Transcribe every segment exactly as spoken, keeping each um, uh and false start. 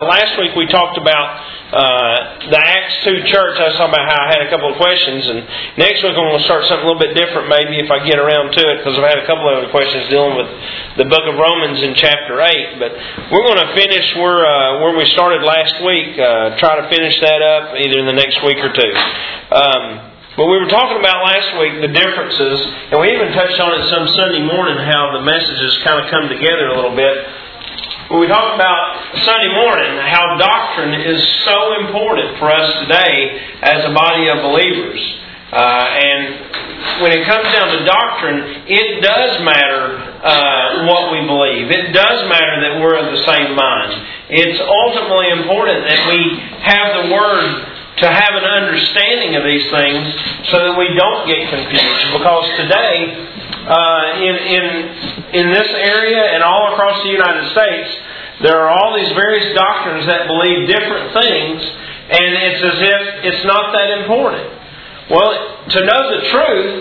Last week we talked about uh, the Acts two church. I was talking about how I had a couple of questions, and next week I'm going to start something a little bit different maybe if I get around to it, because I've had a couple of other questions dealing with the book of Romans in chapter eight. But we're going to finish where, uh, where we started last week, uh, try to finish that up either in the next week or two. Um, but we were talking about last week the differences, and we even touched on it some Sunday morning, how the messages kind of come together a little bit. We talked about Sunday morning how doctrine is so important for us today as a body of believers. Uh, and when it comes down to doctrine, it does matter uh, what we believe. It does matter that we're of the same mind. It's ultimately important that we have the Word to have an understanding of these things so that we don't get confused. Because today, Uh, in in in this area and all across the United States, there are all these various doctrines that believe different things, and it's as if it's not that important. Well, to know the truth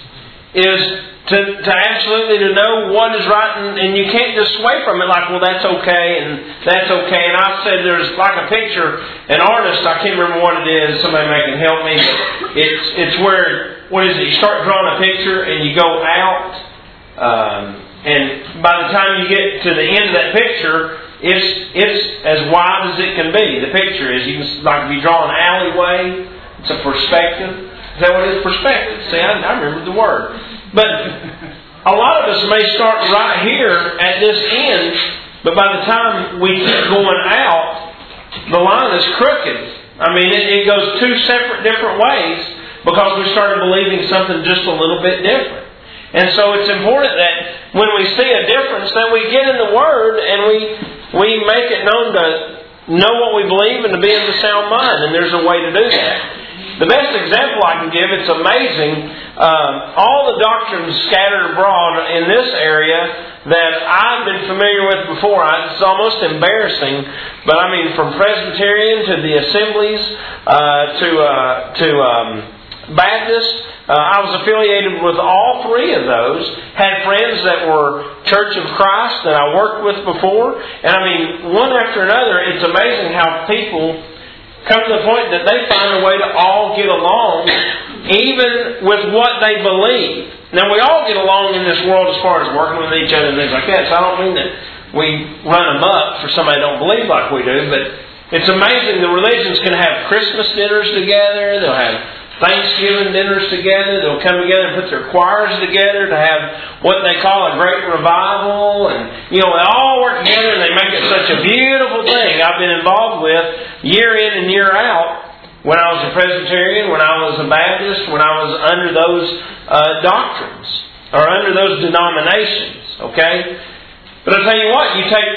is to to absolutely to know what is right, and, and you can't just sway from it like, well, that's okay and that's okay. And I said there's like a picture, an artist, I can't remember what it is. Somebody may can help me. It's it's where. What is it? You start drawing a picture and you go out, um, and by the time you get to the end of that picture, it's it's as wide as it can be. The picture is, you can, like if you draw an alleyway, it's a perspective. Is that what it is? Perspective. See, I, I remember the word. But a lot of us may start right here at this end, but by the time we keep going out, the line is crooked. I mean, it, it goes two separate different ways, because we started believing something just a little bit different. And so it's important that when we see a difference, that we get in the Word and we we make it known to know what we believe and to be in the sound mind. And there's a way to do that. The best example I can give, it's amazing, um, all the doctrines scattered abroad in this area that I've been familiar with before. It's almost embarrassing, but I mean, from Presbyterian to the Assemblies uh, to uh, to um, Baptist, uh, I was affiliated with all three of those. Had friends that were Church of Christ that I worked with before. And I mean, one after another, it's amazing how people come to the point that they find a way to all get along, even with what they believe. Now, we all get along in this world as far as working with each other and things like that. So I don't mean that we run them up for somebody that don't believe like we do. But it's amazing. The religions can have Christmas dinners together. They'll have Thanksgiving dinners together. They'll come together and put their choirs together to have what they call a great revival. And, you know, they all work together and they make it such a beautiful thing. I've been involved with year in and year out when I was a Presbyterian, when I was a Baptist, when I was under those uh, doctrines or under those denominations. Okay? But I'll tell you what, you take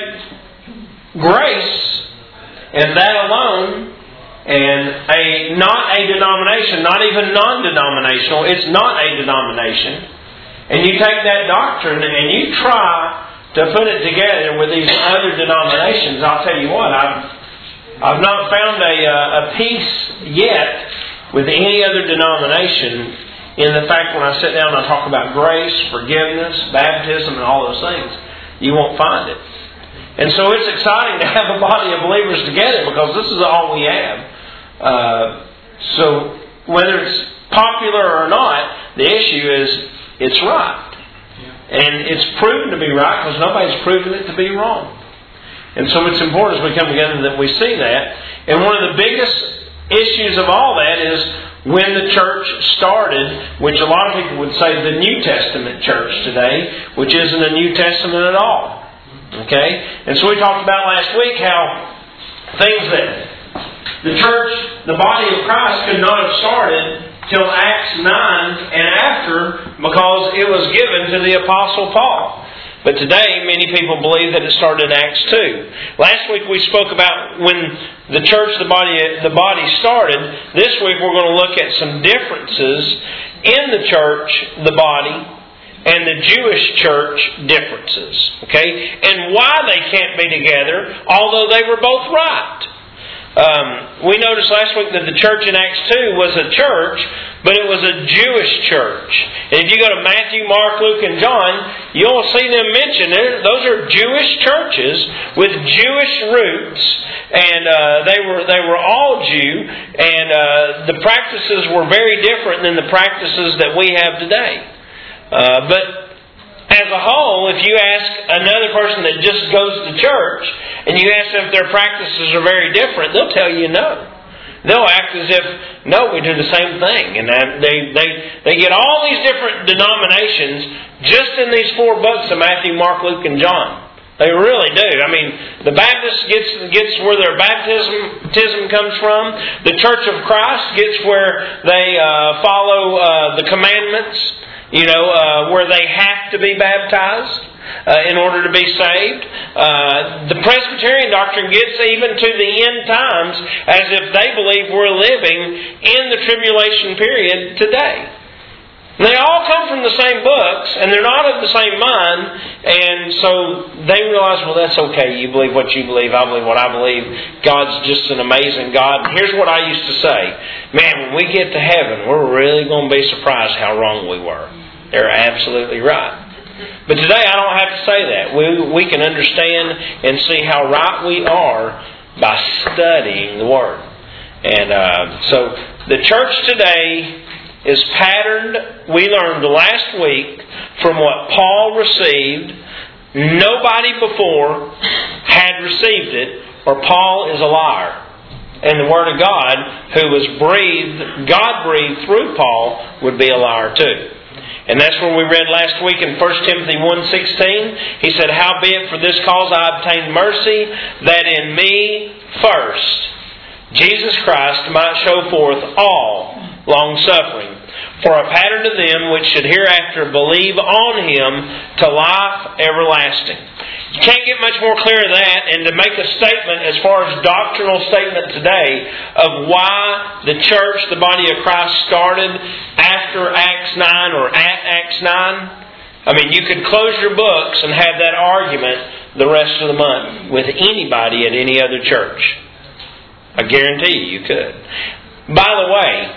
grace and that alone, and a not a denomination, not even non-denominational, it's not a denomination. And you take that doctrine and you try to put it together with these other denominations. I'll tell you what, I've, I've not found a, a peace yet with any other denomination in the fact when I sit down and I talk about grace, forgiveness, baptism, and all those things. You won't find it. And so it's exciting to have a body of believers together because this is all we have. Uh, so whether it's popular or not, the issue is it's right. And it's proven to be right because nobody's proven it to be wrong. And so it's important as we come together that we see that. And one of the biggest issues of all that is when the church started, which a lot of people would say the New Testament church today, which isn't a New Testament at all. Okay? And so we talked about last week how things that the church, the body of Christ, could not have started till Acts nine and after because it was given to the Apostle Paul. But today, many people believe that it started in Acts two. Last week we spoke about when the church, the body, the body started. This week we're going to look at some differences in the church, the body, and the Jewish church differences. Okay? And why they can't be together, although they were both right. Um, we noticed last week that the church in Acts two was a church, but it was a Jewish church. And if you go to Matthew, Mark, Luke, and John, you'll see them mentioned. Those are Jewish churches with Jewish roots, and uh, they were they were all Jew, and uh, the practices were very different than the practices that we have today. Uh, but as a whole, if you ask another person that just goes to church and you ask them if their practices are very different, they'll tell you no. They'll act as if, no, we do the same thing. And they, they, they get all these different denominations just in these four books of Matthew, Mark, Luke, and John. They really do. I mean, the Baptist gets gets where their baptism, baptism comes from. The Church of Christ gets where they uh, follow uh, the commandments. You know, uh, where they have to be baptized uh, in order to be saved. Uh, the Presbyterian doctrine gets even to the end times as if they believe we're living in the tribulation period today. They all come from the same books, and they're not of the same mind, and so they realize, well, that's okay. You believe what you believe. I believe what I believe. God's just an amazing God. Here's what I used to say. Man, when we get to heaven, we're really going to be surprised how wrong we were. They're absolutely right. But today I don't have to say that. We, we can understand and see how right we are by studying the Word. And uh, so the church today is patterned, we learned last week, from what Paul received. Nobody before had received it, or Paul is a liar. And the Word of God, who was breathed, God breathed through Paul, would be a liar too. And that's where we read last week in First Timothy one sixteen. He said, "Howbeit for this cause I obtained mercy, that in me first Jesus Christ might show forth all long-suffering, for a pattern to them which should hereafter believe on Him to life everlasting." You can't get much more clear than that, and to make a statement as far as doctrinal statement today of why the church, the body of Christ, started after Acts nine or at Acts nine. I mean, you could close your books and have that argument the rest of the month with anybody at any other church. I guarantee you, you could. By the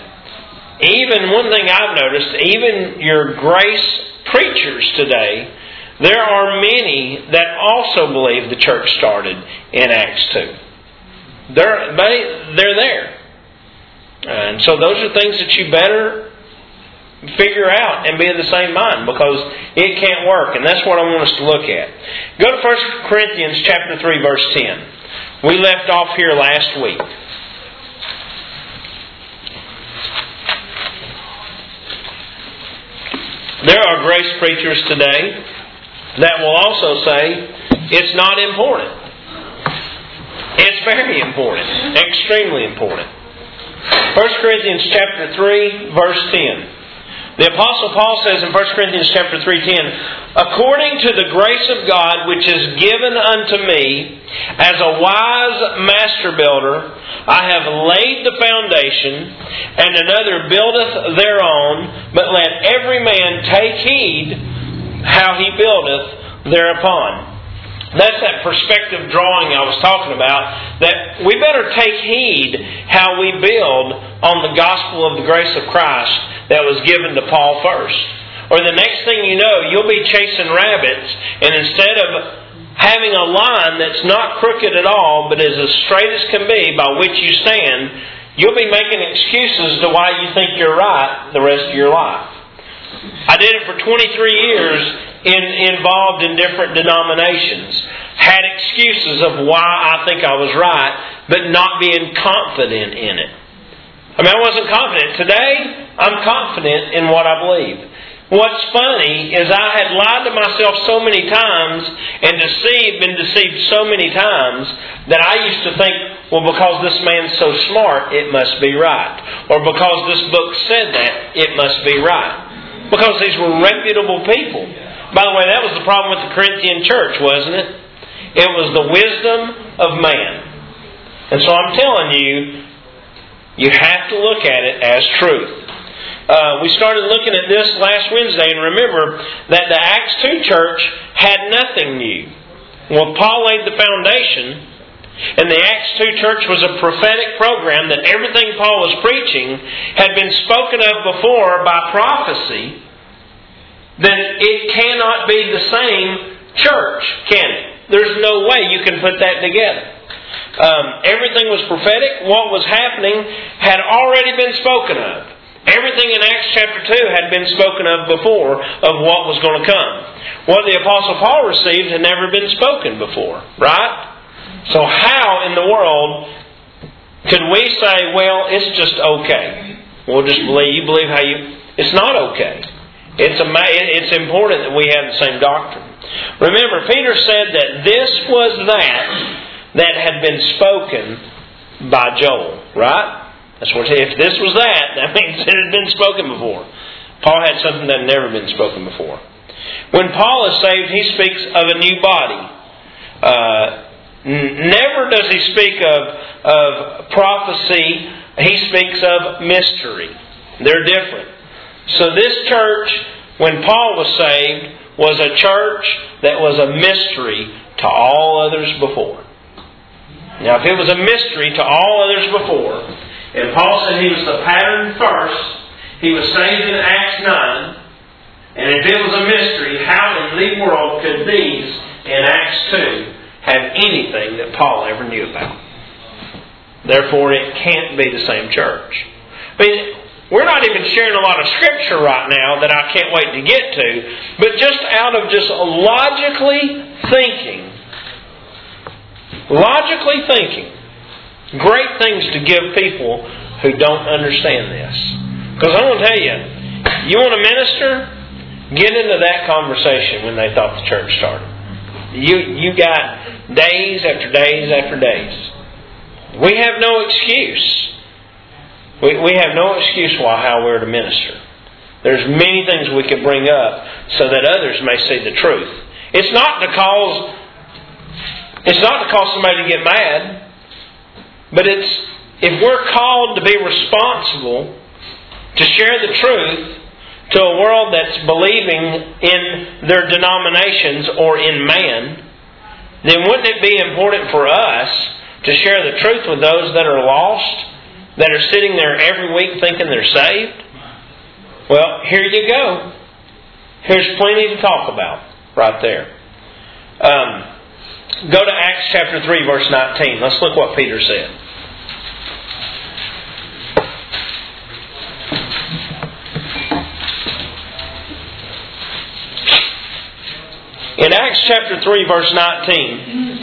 way, even one thing I've noticed, even your grace preachers today, there are many that also believe the church started in Acts two. They're, they, they're there. And so those are things that you better figure out and be of the same mind, because it can't work. And that's what I want us to look at. Go to First Corinthians chapter three, verse ten. We left off here last week. There are grace preachers today that will also say it's not important. It's very important. Extremely important. First Corinthians chapter three, verse ten. The Apostle Paul says in First Corinthians chapter three ten, "According to the grace of God which is given unto me, as a wise master builder, I have laid the foundation, and another buildeth thereon, but let every man take heed how he buildeth thereupon." That's that perspective drawing I was talking about, that we better take heed how we build on the gospel of the grace of Christ that was given to Paul first. Or the next thing you know, you'll be chasing rabbits, and instead of having a line that's not crooked at all, but is as straight as can be by which you stand, you'll be making excuses to why you think you're right the rest of your life. I did it for twenty-three years, in, involved in different denominations. Had excuses of why I think I was right, but not being confident in it. I mean, I wasn't confident. Today, I'm confident in what I believe. What's funny is I had lied to myself so many times and deceived, been deceived so many times that I used to think, well, because this man's so smart, it must be right. Or because this book said that, it must be right. Because these were reputable people. By the way, that was the problem with the Corinthian church, wasn't it? It was the wisdom of man. And so I'm telling you, you have to look at it as truth. Uh, we started looking at this last Wednesday, and remember that the Acts two church had nothing new. Well, Paul laid the foundation, and the Acts two church was a prophetic program that everything Paul was preaching had been spoken of before by prophecy, then it cannot be the same church, can it? There's no way you can put that together. Um, everything was prophetic. What was happening had already been spoken of. Everything in Acts chapter two had been spoken of before of what was going to come. What the Apostle Paul received had never been spoken before, right? So how in the world could we say, well, it's just okay? We'll just believe, you believe how you... It's not okay. It's, a, it's important that we have the same doctrine. Remember, Peter said that this was that that had been spoken by Joel, right? That's what. If this was that, that means it had been spoken before. Paul had something that had never been spoken before. When Paul is saved, he speaks of a new body. Uh, never does he speak of, of prophecy. He speaks of mystery. They're different. So this church, when Paul was saved, was a church that was a mystery to all others before. Now, if it was a mystery to all others before, and Paul said he was the pattern first, he was saved in Acts nine, and if it was a mystery, how in the world could these in Acts two have anything that Paul ever knew about? Therefore, it can't be the same church. I mean, we're not even sharing a lot of Scripture right now that I can't wait to get to, but just out of just logically thinking, logically thinking, great things to give people who don't understand this. Because I want to tell you, you want to minister? Get into that conversation when they thought the church started. You, you got days after days after days. We have no excuse. We, we have no excuse why how we're to minister. There's many things we could bring up so that others may see the truth. It's not to cause it's not to cause somebody to get mad, but it's if we're called to be responsible to share the truth to a world that's believing in their denominations or in man, then wouldn't it be important for us to share the truth with those that are lost, that are sitting there every week thinking they're saved? Well, here you go. Here's plenty to talk about right there. Um, go to Acts chapter three, verse nineteen. Let's look what Peter said. In Acts chapter three, verse nineteen,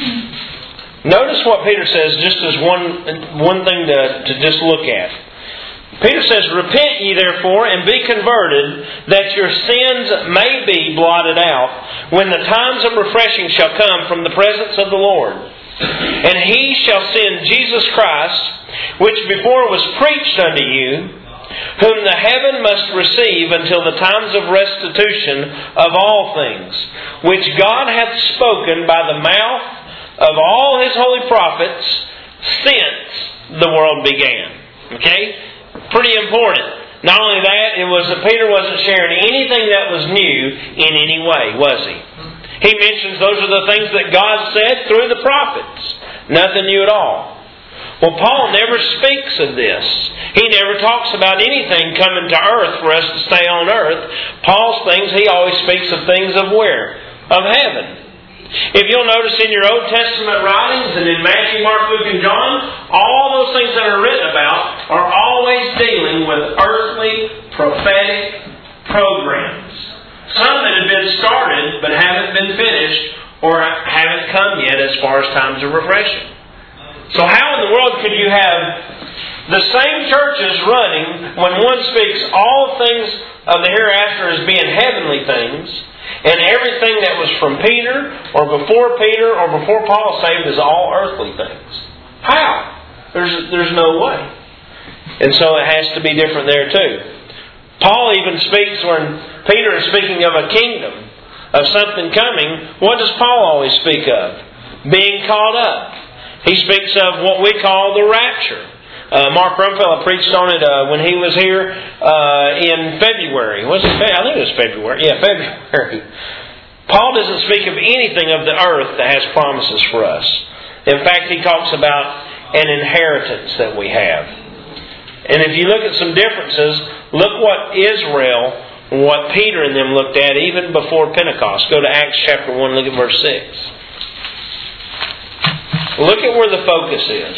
notice what Peter says just as one, one thing to, to just look at. Peter says, "Repent ye therefore, and be converted, that your sins may be blotted out, when the times of refreshing shall come from the presence of the Lord. And He shall send Jesus Christ, which before was preached unto you, whom the heaven must receive until the times of restitution of all things, which God hath spoken by the mouth of all His holy prophets since the world began." Okay? Pretty important. Not only that, it was that Peter wasn't sharing anything that was new in any way, was he? He mentions those are the things that God said through the prophets. Nothing new at all. Well, Paul never speaks of this. He never talks about anything coming to earth for us to stay on earth. Paul's things, he always speaks of things of where? Of heaven. If you'll notice in your Old Testament writings and in Matthew, Mark, Luke, and John, all those things that are written about are always dealing with earthly, prophetic programs. Some that have been started but haven't been finished or haven't come yet as far as times of refreshing. So how in the world could you have the same churches running when one speaks all things of the hereafter as being heavenly things, and everything that was from Peter or before Peter or before Paul saved is all earthly things? How? There's, there's no way. And so it has to be different there too. Paul even speaks when Peter is speaking of a kingdom, of something coming. What does Paul always speak of? Being caught up. He speaks of what we call the rapture. Uh, Mark Rumfellow preached on it uh, when he was here uh, in February. Was it? Fe- I think it was February. Yeah, February. Paul doesn't speak of anything of the earth that has promises for us. In fact, he talks about an inheritance that we have. And if you look at some differences, look what Israel, what Peter and them looked at even before Pentecost. Go to Acts chapter one, look at verse six. Look at where the focus is.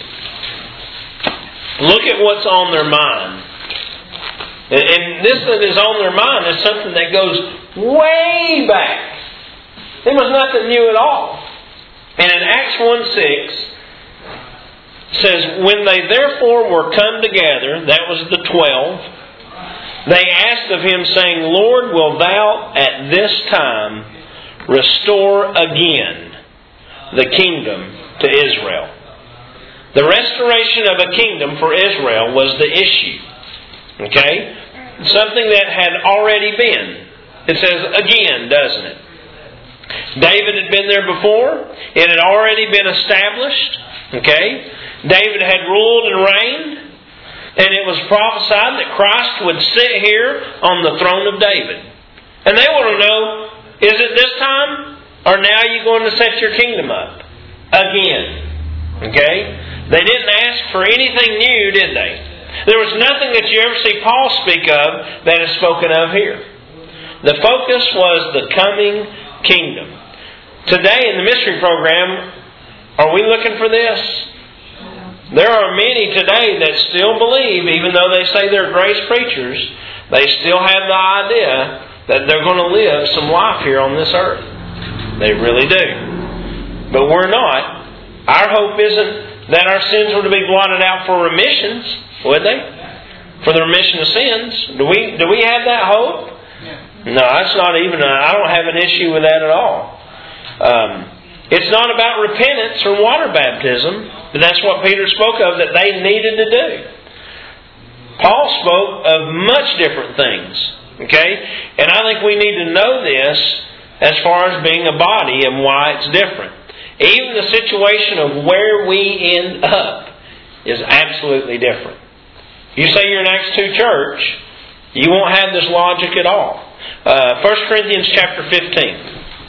Look at what's on their mind. And this that is on their mind is something that goes way back. It was nothing new at all. And in Acts one six, it says, when they therefore were come together, that was the twelve, they asked of him, saying, Lord, wilt thou at this time restore again the kingdom to Israel? The restoration of a kingdom for Israel was the issue. Okay? Something that had already been. It says again, doesn't it? David had been there before. It had already been established. Okay? David had ruled and reigned. And it was prophesied that Christ would sit here on the throne of David. And they want to know, is it this time? Or now are you going to set your kingdom up? Again. Okay? They didn't ask for anything new, did they? There was nothing that you ever see Paul speak of that is spoken of here. The focus was the coming kingdom. Today in the mystery program, are we looking for this? There are many today that still believe, even though they say they're grace preachers, they still have the idea that they're going to live some life here on this earth. They really do. But we're not. Our hope isn't that our sins were to be blotted out for remissions, would they? For the remission of sins. Do we do we have that hope? No, that's not even, a, I don't have an issue with that at all. Um, it's not about repentance or water baptism, but that's what Peter spoke of that they needed to do. Paul spoke of much different things. Okay? And I think we need to know this as far as being a body and why it's different. Even the situation of where we end up is absolutely different. You say you're an Acts two church, you won't have this logic at all. Uh, First Corinthians chapter fifteen.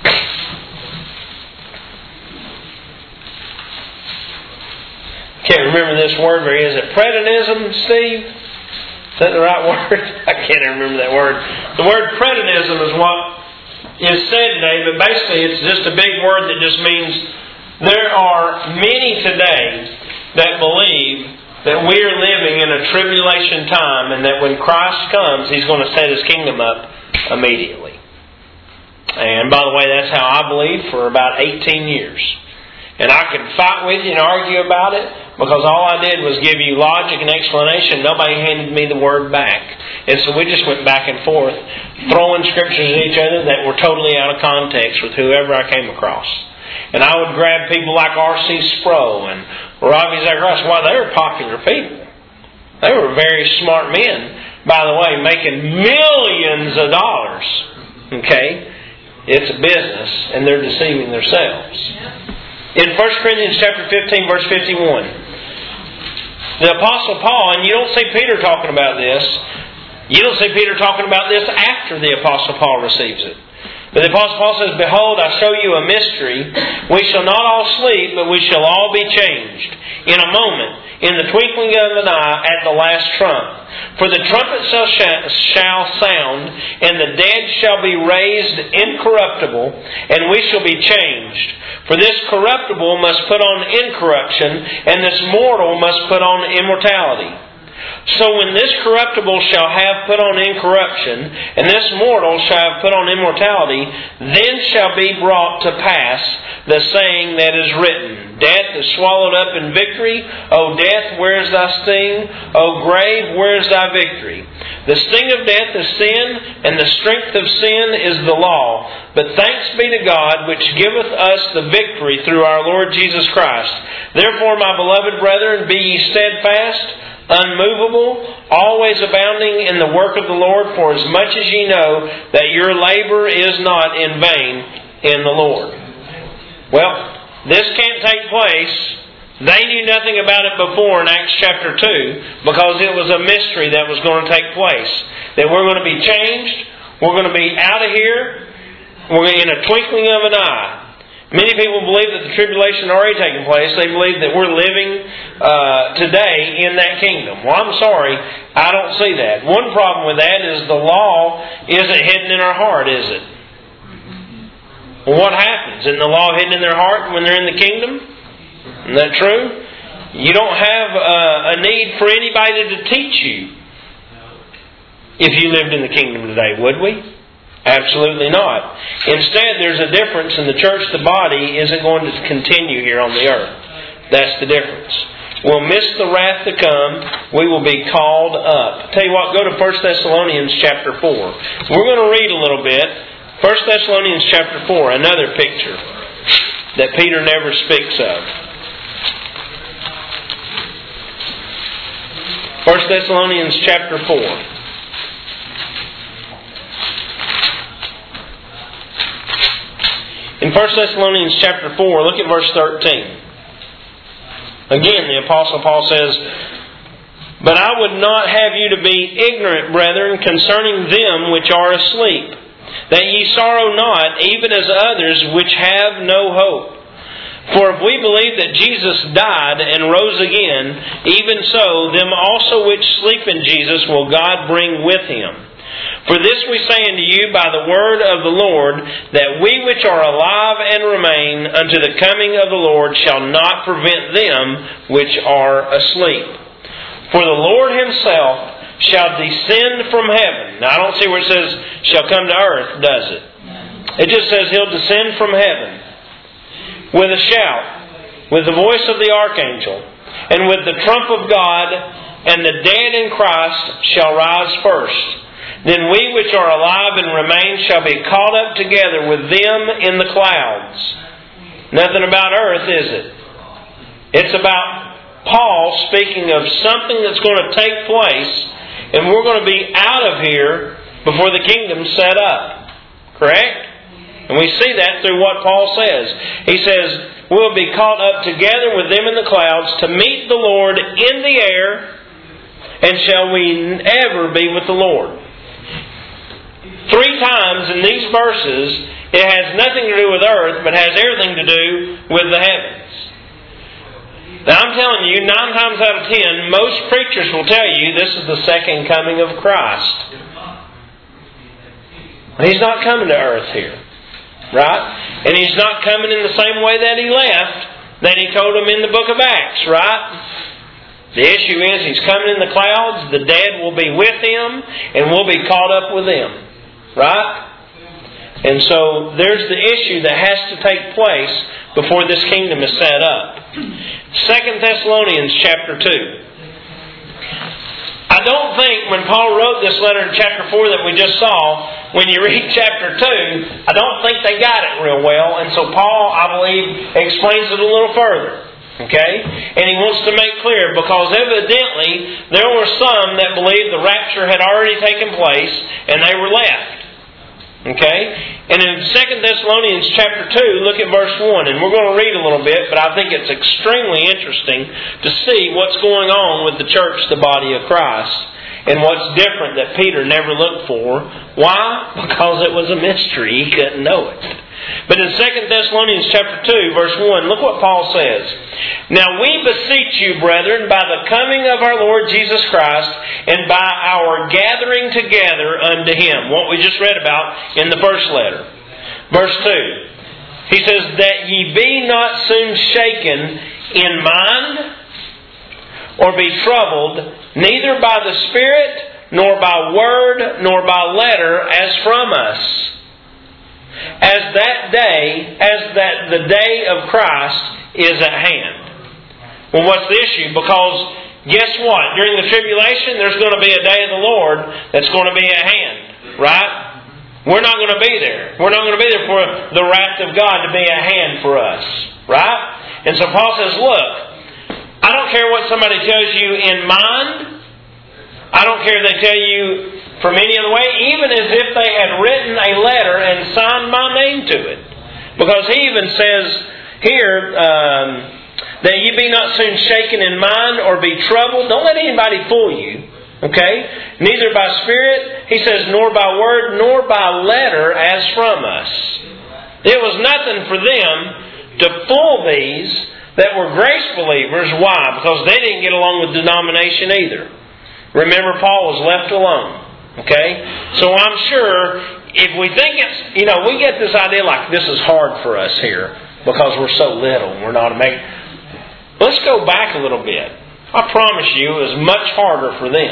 Can't remember this word very. Is it preterism, Steve? Is that the right word? I can't remember that word. The word preterism is what is said today, but basically it's just a big word that just means there are many today that believe that we are living in a tribulation time and that when Christ comes, He's going to set His kingdom up immediately. And by the way, that's how I believed for about eighteen years. And I could fight with you and argue about it because all I did was give you logic and explanation. Nobody handed me the word back. And so we just went back and forth, throwing scriptures at each other that were totally out of context with whoever I came across. And I would grab people like R C Sproul and Ravi Zacharias. Why, they were popular people. They were very smart men, by the way, making millions of dollars. Okay? It's a business, and they're deceiving themselves. In First Corinthians chapter fifteen, verse fifty-one, the Apostle Paul, and you don't see Peter talking about this. You don't see Peter talking about this after the Apostle Paul receives it. But the Apostle Paul says, Behold, I show you a mystery. We shall not all sleep, but we shall all be changed in a moment, in the twinkling of an eye, at the last trump. For the trumpet shall sound, and the dead shall be raised incorruptible, and we shall be changed. For this corruptible must put on incorruption, and this mortal must put on immortality. So when this corruptible shall have put on incorruption, and this mortal shall have put on immortality, then shall be brought to pass the saying that is written, Death is swallowed up in victory. O death, where is thy sting? O grave, where is thy victory? The sting of death is sin, and the strength of sin is the law. But thanks be to God, which giveth us the victory through our Lord Jesus Christ. Therefore, my beloved brethren, be ye steadfast, unmovable, always abounding in the work of the Lord, for as much as ye know that your labor is not in vain in the Lord. Well, this can't take place. They knew nothing about it before in Acts chapter two because it was a mystery that was going to take place. That we're going to be changed. We're going to be out of here. We're in a twinkling of an eye. Many people believe that the tribulation already taken place. They believe that we're living uh, today in that kingdom. Well, I'm sorry, I don't see that. One problem with that is the law isn't hidden in our heart, is it? Well, what happens? Isn't the law hidden in their heart when they're in the kingdom? Isn't that true? You don't have uh, a need for anybody to teach you if you lived in the kingdom today, would we? Absolutely not. Instead, there's a difference, and the church, the body, isn't going to continue here on the earth. That's the difference. We'll miss the wrath to come. We will be called up. Tell you what, go to First Thessalonians chapter four. We're going to read a little bit. First Thessalonians chapter four, another picture that Peter never speaks of. First Thessalonians chapter four. In First Thessalonians chapter four, look at verse thirteen. Again, the Apostle Paul says, "But I would not have you to be ignorant, brethren, concerning them which are asleep, that ye sorrow not, even as others which have no hope. For if we believe that Jesus died and rose again, even so, them also which sleep in Jesus will God bring with Him. For this we say unto you by the word of the Lord, that we which are alive and remain unto the coming of the Lord shall not prevent them which are asleep. For the Lord Himself shall descend from heaven." Now I don't see where it says, shall come to earth, does it? It just says He'll descend from heaven with a shout, with the voice of the archangel, and with the trump of God, and the dead in Christ shall rise first. Then we which are alive and remain shall be caught up together with them in the clouds. Nothing about earth, is it? It's about Paul speaking of something that's going to take place, and we're going to be out of here before the kingdom's set up. Correct? And we see that through what Paul says. He says, we'll be caught up together with them in the clouds to meet the Lord in the air, and shall we ever be with the Lord. Three times in these verses, it has nothing to do with earth, but has everything to do with the heavens. Now I'm telling you, nine times out of ten, most preachers will tell you this is the second coming of Christ. He's not coming to earth here. Right? And He's not coming in the same way that He left, that He told them in the book of Acts. Right? The issue is He's coming in the clouds, the dead will be with Him, and we'll be caught up with them. Right? And so there's the issue that has to take place before this kingdom is set up. Second Thessalonians chapter two. I don't think when Paul wrote this letter in chapter four that we just saw, when you read chapter two, I don't think they got it real well. And so Paul, I believe, explains it a little further. Okay? And he wants to make clear, because evidently there were some that believed the rapture had already taken place and they were left. Okay? And in Second Thessalonians chapter two, look at verse one. And we're going to read a little bit, but I think it's extremely interesting to see what's going on with the church, the body of Christ, and what's different that Peter never looked for. Why? Because it was a mystery. He couldn't know it. But in Second Thessalonians chapter two, verse one, look what Paul says. "Now we beseech you, brethren, by the coming of our Lord Jesus Christ, and by our gathering together unto Him." What we just read about in the first letter. Verse two. He says, "That ye be not soon shaken in mind, or be troubled, neither by the Spirit, nor by word, nor by letter, as from us. As that day, as that the day of Christ is at hand." Well, what's the issue? Because guess what? During the tribulation, there's going to be a day of the Lord that's going to be at hand. Right? We're not going to be there. We're not going to be there for the wrath of God to be at hand for us. Right? And so Paul says, look, I don't care what somebody tells you in mind. I don't care if they tell you from any other way, even as if they had written a letter and signed my name to it. Because he even says here, um, that ye be not soon shaken in mind or be troubled. Don't let anybody fool you. Okay? Neither by spirit, he says, nor by word, nor by letter as from us. It was nothing for them to fool these that were grace believers. Why? Because they didn't get along with denomination either. Remember, Paul was left alone. Okay? So I'm sure if we think it's, you know, we get this idea like this is hard for us here because we're so little and we're not a make. Let's go back a little bit. I promise you it was much harder for them.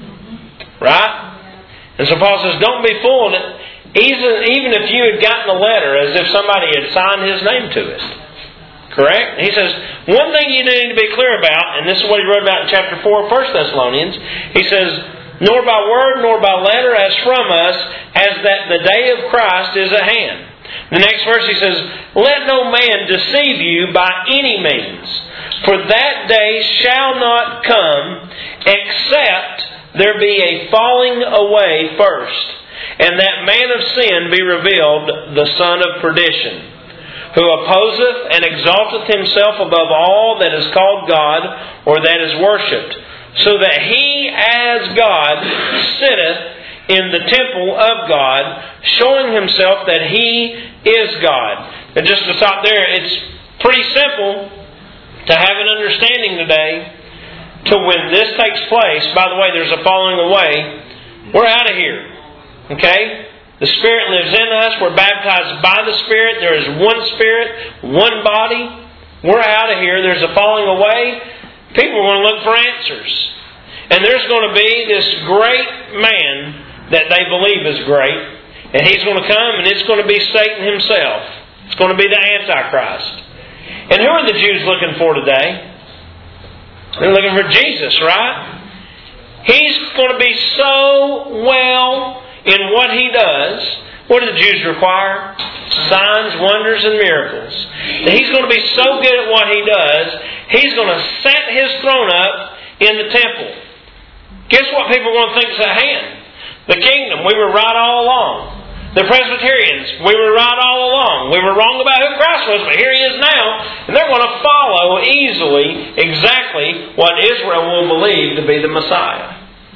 Right? And so Paul says, don't be fooled. Even, even if you had gotten a letter as if somebody had signed his name to it. Correct? He says, one thing you need to be clear about, and this is what he wrote about in chapter four of First Thessalonians, he says, nor by word nor by letter as from us, as that the day of Christ is at hand. The next verse he says, let no man deceive you by any means, for that day shall not come, except there be a falling away first, and that man of sin be revealed, the son of perdition, who opposeth and exalteth himself above all that is called God, or that is worshipped, so that he as God sitteth in the temple of God, showing himself that he is God. And just to stop there, it's pretty simple to have an understanding today to when this takes place. By the way, there's a falling away. We're out of here. Okay? The Spirit lives in us. We're baptized by the Spirit. There is one Spirit, one body. We're out of here. There's a falling away. People want to look for answers. And there's going to be this great man that they believe is great. And he's going to come and it's going to be Satan himself. It's going to be the Antichrist. And who are the Jews looking for today? They're looking for Jesus, right? He's going to be so well in what He does. What do the Jews require? Signs, wonders, and miracles. And He's going to be so good at what He does, He's going to set His throne up in the temple. Guess what people are going to think is at hand? The kingdom. We were right all along. The Presbyterians, we were right all along. We were wrong about who Christ was, but here He is now. And they're going to follow easily exactly what Israel will believe to be the Messiah.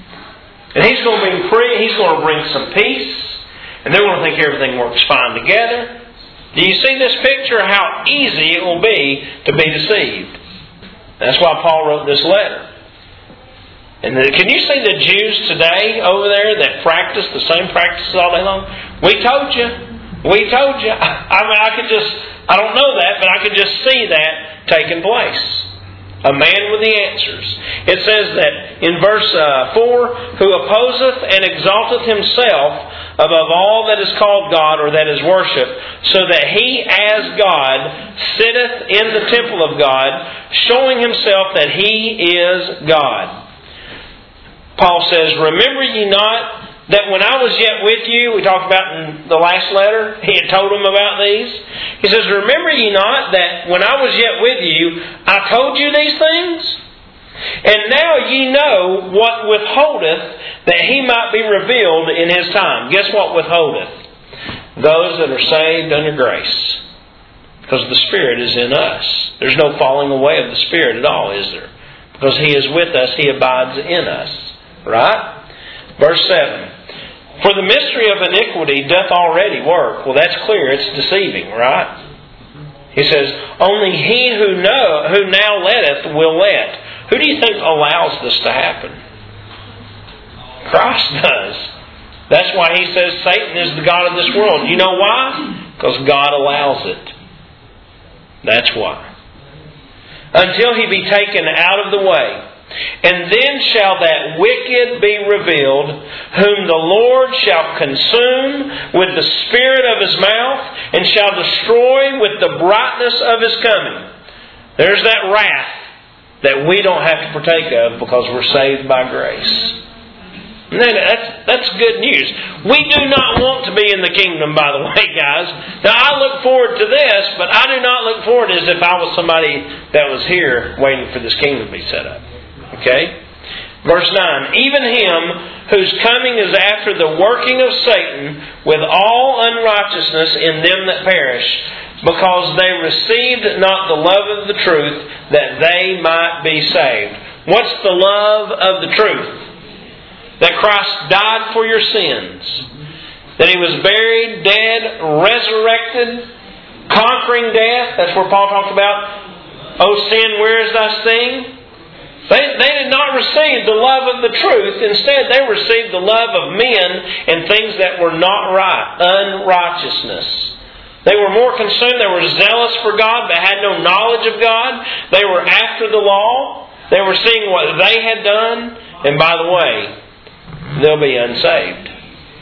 And He's going to bring free, He's going to bring some peace. And they're going to think everything works fine together. Do you see this picture? How easy it will be to be deceived. That's why Paul wrote this letter. And the, can you see the Jews today over there that practice the same practices all day long? We told you. We told you. I mean, I could just, I don't know that, but I could just see that taking place. A man with the answers. It says that in verse uh, four, who opposeth and exalteth himself above all that is called God or that is worshipped, so that he as God sitteth in the temple of God, showing himself that he is God. Paul says, remember ye not that when I was yet with you, we talked about in the last letter, he had told them about these. He says, remember ye not that when I was yet with you, I told you these things? And now ye know what withholdeth, that he might be revealed in his time. Guess what withholdeth? Those that are saved under grace. Because the Spirit is in us. There's no falling away of the Spirit at all, is there? Because He is with us, He abides in us. Right? Verse seven. For the mystery of iniquity doth already work. Well, that's clear. It's deceiving, right? He says, only he who know who now letteth will let. Who do you think allows this to happen? Christ does. That's why He says Satan is the god of this world. You know why? Because God allows it. That's why. Until he be taken out of the way. And then shall that wicked be revealed, whom the Lord shall consume with the spirit of His mouth, and shall destroy with the brightness of His coming. There's that wrath that we don't have to partake of because we're saved by grace. And that's, that's good news. We do not want to be in the kingdom, by the way, guys. Now, I look forward to this, but I do not look forward as if I was somebody that was here waiting for this kingdom to be set up. Okay? Verse nine. Even him whose coming is after the working of Satan with all unrighteousness in them that perish, because they received not the love of the truth, that they might be saved. What's the love of the truth? That Christ died for your sins. That He was buried, dead, resurrected, conquering death. That's where Paul talked about, "O sin, where is thy sting?" They, they did not receive the love of the truth. Instead, they received the love of men and things that were not right, unrighteousness. They were more consumed. They were zealous for God, but had no knowledge of God. They were after the law. They were seeing what they had done. And by the way, they'll be unsaved.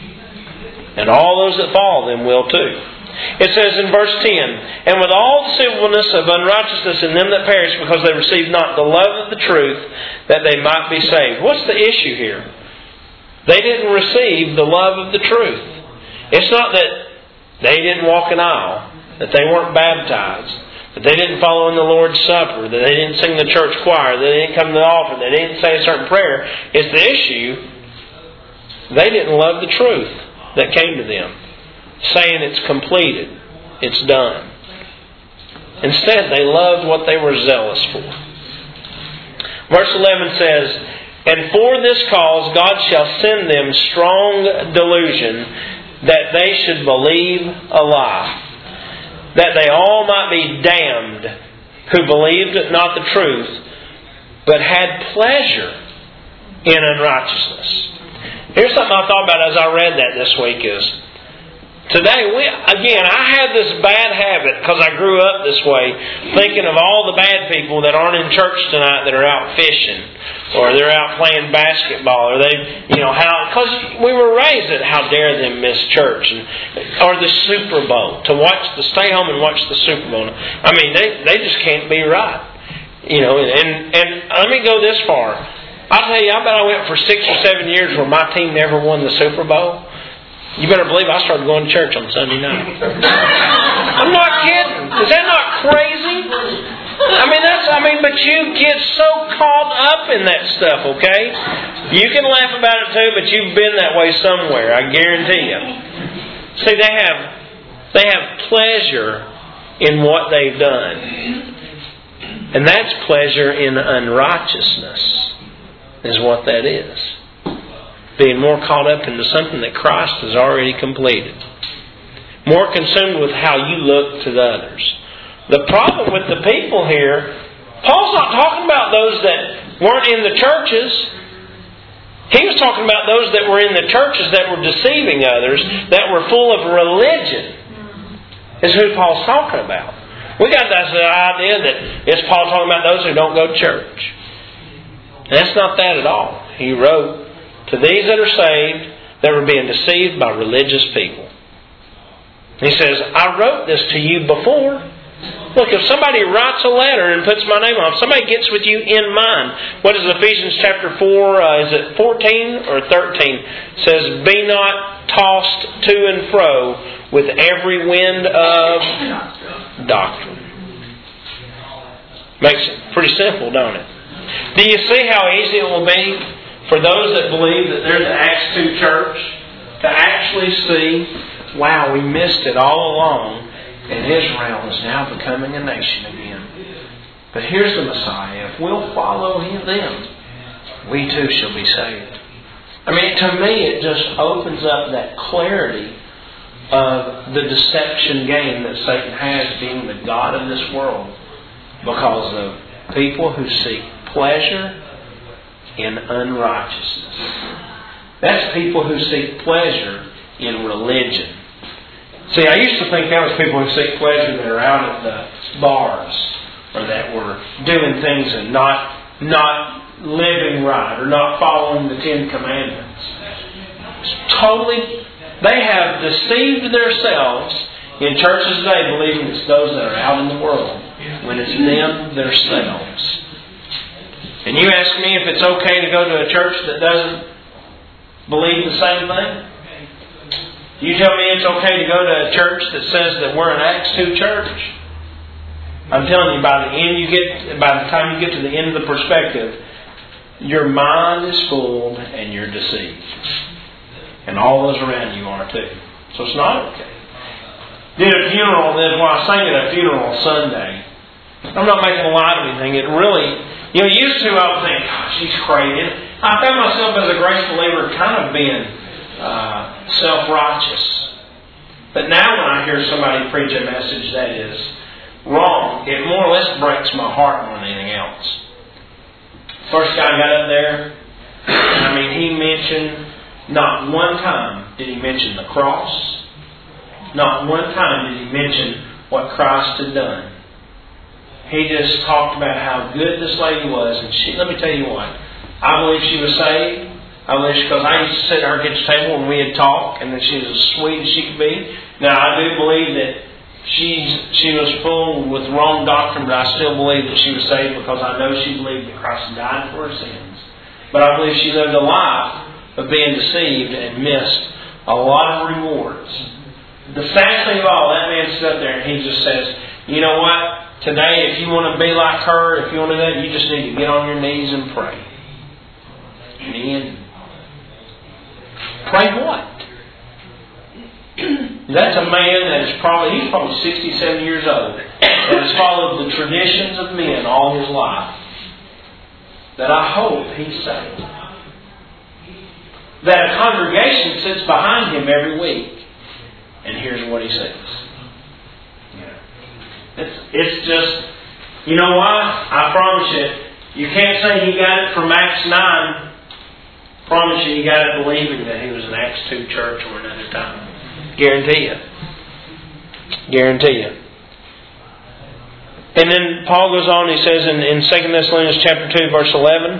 And all those that follow them will too. It says in verse ten, "And with all the deceitfulness of unrighteousness in them that perish, because they receive not the love of the truth, that they might be saved." What's the issue here? They didn't receive the love of the truth. It's not that they didn't walk an aisle, that they weren't baptized, that they didn't follow in the Lord's Supper, that they didn't sing the church choir, that they didn't come to the altar, that they didn't say a certain prayer. It's the issue. They didn't love the truth that came to them, saying it's completed, it's done. Instead, they loved what they were zealous for. Verse eleven says, "And for this cause God shall send them strong delusion, that they should believe a lie, that they all might be damned, who believed not the truth, but had pleasure in unrighteousness." Here's something I thought about as I read that this week is, today, we, again, I have this bad habit, because I grew up this way, thinking of all the bad people that aren't in church tonight that are out fishing, or they're out playing basketball, or they, you know, how, because we were raised at how dare them miss church, and, or the Super Bowl, to watch, to stay home and watch the Super Bowl. I mean, they, they just can't be right. You know, and, and let me go this far. I'll tell you, I bet I went for six or seven years where my team never won the Super Bowl. You better believe I started going to church on Sunday night. I'm not kidding. Is that not crazy? I mean, that's, I mean, but you get so caught up in that stuff, okay? You can laugh about it too, but you've been that way somewhere, I guarantee you. See, they have, they have pleasure in what they've done. And that's pleasure in unrighteousness, is what that is. Being more caught up into something that Christ has already completed. More consumed with how you look to the others. The problem with the people here, Paul's not talking about those that weren't in the churches. He was talking about those that were in the churches that were deceiving others, that were full of religion, is who Paul's talking about. We got this idea that it's Paul talking about those who don't go to church. That's not that at all. He wrote to these that are saved, that were being deceived by religious people. He says, "I wrote this to you before." Look, if somebody writes a letter and puts my name on it, if somebody gets with you in mind, what is Ephesians chapter four, uh, is it fourteen or thirteen? It says, "Be not tossed to and fro with every wind of doctrine." Makes it pretty simple, don't it? Do you see how easy it will be for those that believe that they're the Acts two church to actually see, wow, we missed it all along, and Israel is now becoming a nation again. But here's the Messiah. If we'll follow Him, them, we too shall be saved. I mean, to me, it just opens up that clarity of the deception game that Satan has, being the God of this world, because of people who seek pleasure in unrighteousness. That's people who seek pleasure in religion. See, I used to think that was people who seek pleasure that are out at the bars, or that were doing things and not not living right, or not following the Ten Commandments. It's totally, they have deceived themselves in churches today, believing it's those that are out in the world, when it's them themselves. And you ask me if it's okay to go to a church that doesn't believe the same thing? You tell me it's okay to go to a church that says that we're an Acts two church? I'm telling you, by the end you get, by the time you get to the end of the perspective, your mind is fooled and you're deceived. And all those around you are too. So it's not okay. Did a funeral, then well, I sang at a funeral Sunday. I'm not making light of anything. It really, you know, used to I would think, gosh, she's crazy. I found myself as a grace believer kind of being uh, self-righteous. But now when I hear somebody preach a message that is wrong, it more or less breaks my heart more than anything else. First guy got up there, I mean, he mentioned, not one time did he mention the cross. Not one time did he mention what Christ had done. He just talked about how good this lady was. And she, let me tell you what, I believe she was saved. I believe because I used to sit at our kitchen table when we had talked, and that she was as sweet as she could be. Now, I do believe that she's, she was full with wrong doctrine, but I still believe that she was saved because I know she believed that Christ died for her sins. But I believe she lived a life of being deceived and missed a lot of rewards. The sad thing of all, that man stood up there and he just says, you know what? Today, if you want to be like her, if you want to do that, you just need to get on your knees and pray. And he ended. Pray what? That's a man that is probably, he's probably sixty-seven years old, that has followed the traditions of men all his life. That I hope he's saved. That a congregation sits behind him every week. And here's what he says. It's, it's just, you know why? I promise you, you can't say he got it from Acts nine. I promise you, he got it believing that he was an Acts two church or another time. Guarantee you. Guarantee you. And then Paul goes on, he says in, in Second Thessalonians chapter two, verse eleven,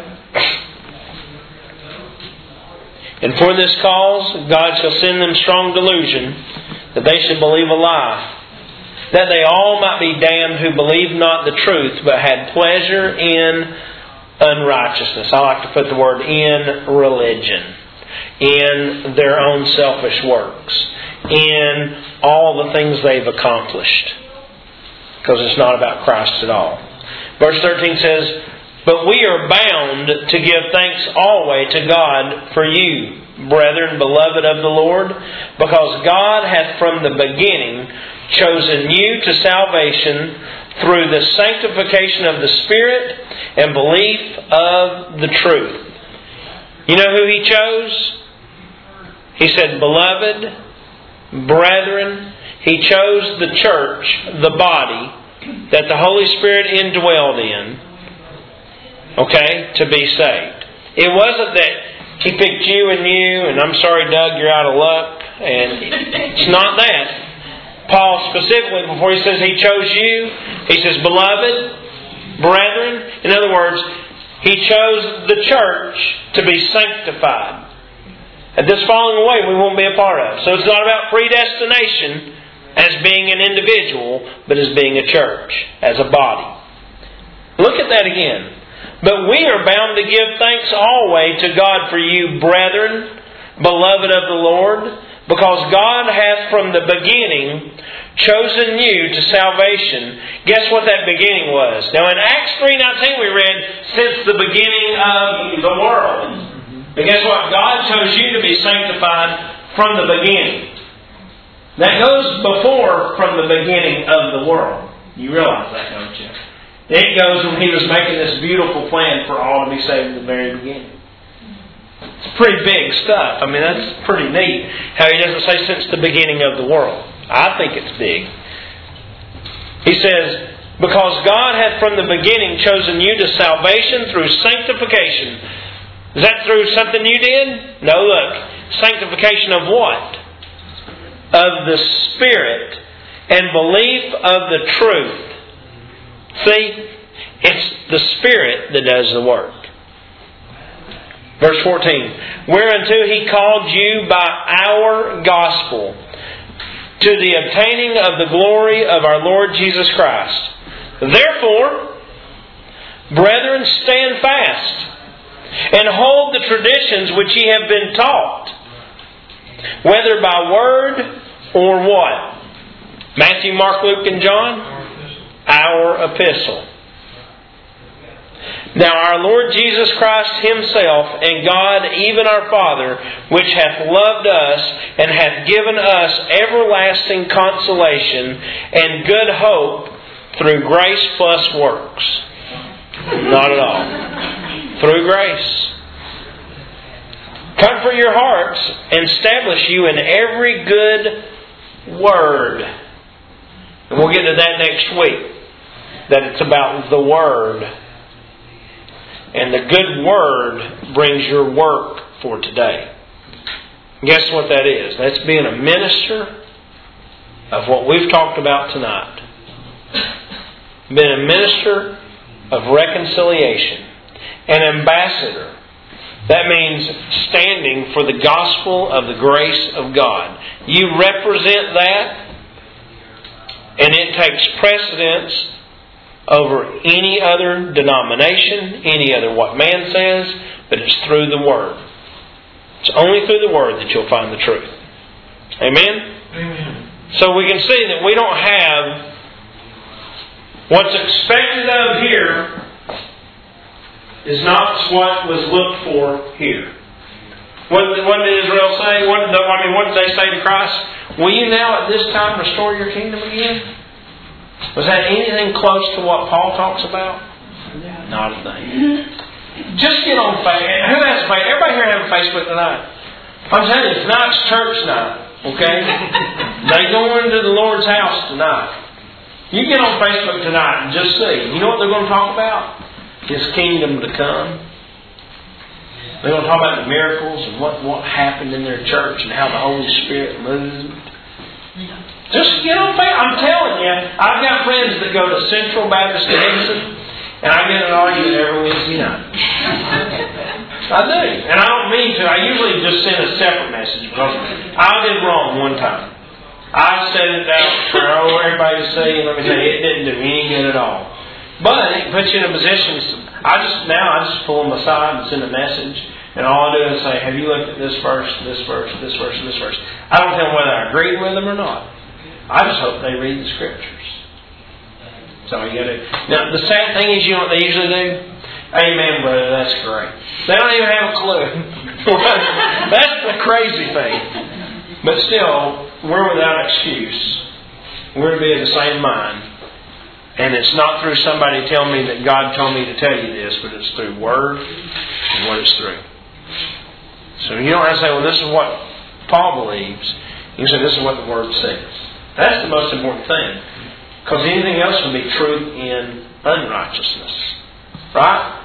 and for this cause God shall send them strong delusion, that they should believe a lie, that they all might be damned who believed not the truth, but had pleasure in unrighteousness. I like to put the word in religion, in their own selfish works, in all the things they've accomplished. Because it's not about Christ at all. Verse thirteen says, but we are bound to give thanks always to God for you, brethren, beloved of the Lord, because God hath from the beginning chosen you to salvation through the sanctification of the Spirit and belief of the truth. You know who He chose? He said, beloved, brethren. He chose the church, the body, that the Holy Spirit indwelled in, okay, to be saved. It wasn't that He picked you and you, and I'm sorry, Doug, you're out of luck. And it's not that. Paul specifically, before he says He chose you, he says, beloved, brethren. In other words, He chose the church to be sanctified. And this falling away we won't be a part of. So it's not about predestination as being an individual, but as being a church, as a body. Look at that again. But we are bound to give thanks always to God for you, brethren, beloved of the Lord, because God hath from the beginning chosen you to salvation. Guess what that beginning was? Now in Acts three nineteen we read, since the beginning of the world. But guess what? God chose you to be sanctified from the beginning. That goes before from the beginning of the world. You realize that, don't you? It goes when He was making this beautiful plan for all to be saved in the very beginning. It's pretty big stuff. I mean, that's pretty neat. How He doesn't say since the beginning of the world. I think it's big. He says, because God hath from the beginning chosen you to salvation through sanctification. Is that through something you did? No, look. Sanctification of what? Of the Spirit and belief of the truth. See, it's the Spirit that does the work. Verse fourteen. Whereunto He called you by our gospel to the obtaining of the glory of our Lord Jesus Christ. Therefore, brethren, stand fast and hold the traditions which ye have been taught, whether by word or what? Matthew, Mark, Luke, and John? Our epistle. Now our Lord Jesus Christ Himself and God, even our Father, which hath loved us and hath given us everlasting consolation and good hope through grace plus works. Not at all. Through grace. Comfort your hearts and establish you in every good Word. And we'll get to that next week. That it's about the Word. And the good Word brings your work for today. Guess what that is? That's being a minister of what we've talked about tonight. Being a minister of reconciliation. An ambassador. That means standing for the gospel of the grace of God. You represent that, and it takes precedence over any other denomination, any other what man says, but it's through the Word. It's only through the Word that you'll find the truth. Amen? Amen. So we can see that we don't have what's expected of here is not what was looked for here. What, what did Israel say? What, I mean, what did they say to Christ? Will you now at this time restore your kingdom again? Was that anything close to what Paul talks about? Not a thing. Just get on Facebook. Who has Facebook? Everybody here have a Facebook tonight. I'm telling you, tonight's church night. Okay? They go into the Lord's house tonight. You get on Facebook tonight and just see. You know what they're going to talk about? His kingdom to come. They're going to talk about the miracles and what, what happened in their church and how the Holy Spirit moved. Just get on Facebook. I'm telling you, I've got friends that go to Central Baptist Convention, and I get an argument every Wednesday night. I do. And I don't mean to. I usually just send a separate message because I did wrong one time. I said it out for oh, everybody to see, and let me tell you, it didn't do any good at all. But it puts you in a position. I just now I just pull them aside and send a message, and all I do is say, "Have you looked at this verse, this verse, this verse, and this verse?" I don't tell them whether I agree with them or not. I just hope they read the Scriptures. That's all you got to do. Now, the sad thing is, you know what they usually do? Amen, brother, that's great. They don't even have a clue. That's the crazy thing. But still, we're without excuse. We're to be of the same mind. And it's not through somebody telling me that God told me to tell you this, but it's through Word and what it's through. So you don't have to say, well, this is what Paul believes. You can say, this is what the Word says. That's the most important thing. Because anything else would be truth in unrighteousness. Right?